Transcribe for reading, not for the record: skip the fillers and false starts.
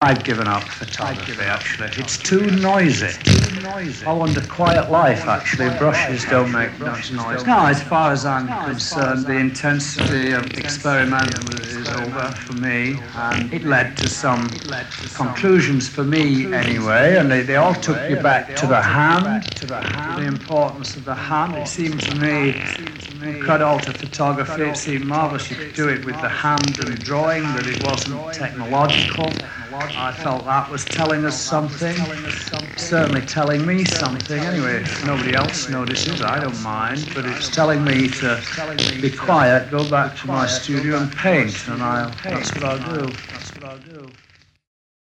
I've given up photography, actually. It's too noisy. I want a quiet life, actually. Brushes don't make much noise. Now, as far as I'm concerned, the intensity of experiment is over for me, and it led to some conclusions for me anyway, and they all took you back to the hand, the importance of the hand. It seemed to me, incredible to photography, it seemed marvelous you could do it with the hand and drawing, that it wasn't technological. I felt that was telling us something, certainly telling me something. Anyway, if nobody else notices, I don't mind, but it's telling me to be quiet, go back to my studio and paint, and that's what I'll do.